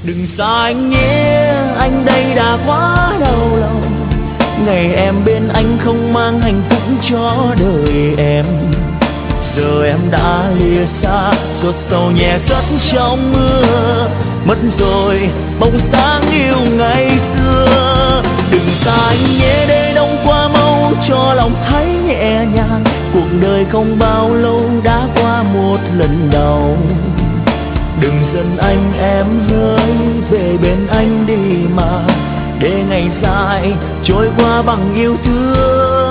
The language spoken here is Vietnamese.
Đừng xa anh nhé, anh đây đã quá đau lòng. Ngày em bên anh không mang hạnh phúc cho đời em. Giờ em đã lìa xa, giọt sầu nhẹ cất trong mưa. Mất rồi bóng sáng yêu ngày xưa. Đừng xa anh nhé, để đông qua mau cho lòng thấy nhẹ nhàng. Cuộc đời không bao lâu đã qua một lần đầu. Đừng giận anh em ơi, về bên anh đi mà, để ngày dài trôi qua bằng yêu thương.